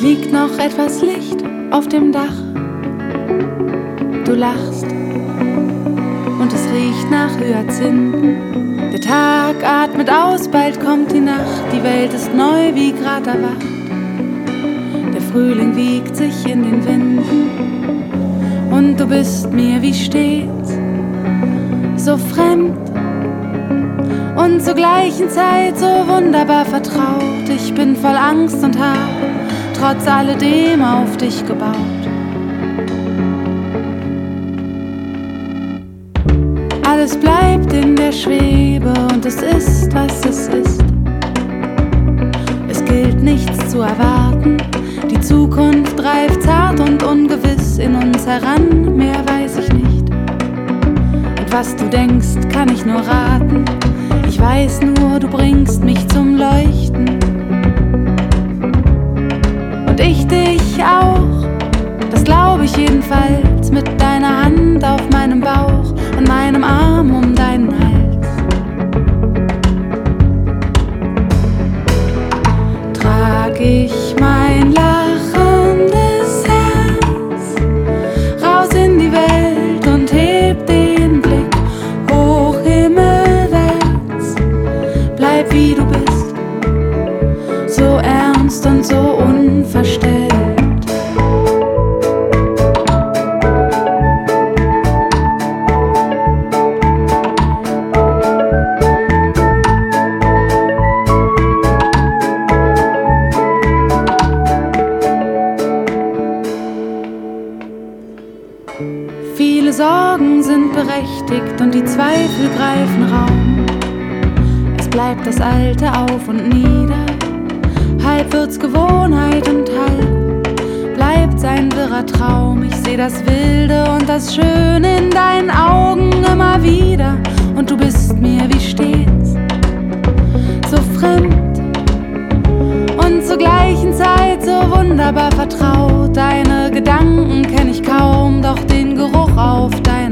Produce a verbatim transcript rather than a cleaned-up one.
Es liegt noch etwas Licht auf dem Dach. Du lachst und es riecht nach Hyazinthen. Der Tag atmet aus, bald kommt die Nacht. Die Welt ist neu, wie grad erwacht. Der Frühling wiegt sich in den Winden und du bist mir wie stets so fremd und zur gleichen Zeit so wunderbar vertraut. Ich bin voll Angst und hab trotz alledem auf dich gebaut. Alles bleibt in der Schwebe und es ist, was es ist. Es gilt nichts zu erwarten. Die Zukunft reift zart und ungewiss in uns heran. Mehr weiß ich nicht. Und was du denkst, kann ich nur raten. Ich weiß nur, du bringst mich zum Leuchten. Und ich dich auch, das glaube ich jedenfalls. Mit deiner Hand auf meinem Bauch, an meinem Arm um deinen Hals. Trag ich mein lachendes Herz raus in die Welt und heb den Blick hoch himmelwärts. Bleib wie du bist, so ernst und so unverstellt. Viele Sorgen sind berechtigt und die Zweifel greifen Raum. Es bleibt das Alte auf und nieder, halb wird's Gewohnheit und halb bleibt's ein wirrer Traum. Ich seh das Wilde und das Schöne in deinen Augen immer wieder und du bist mir wie stets so fremd und zur gleichen Zeit so wunderbar vertraut. Deine Gedanken kenn ich kaum, doch den Geruch auf deiner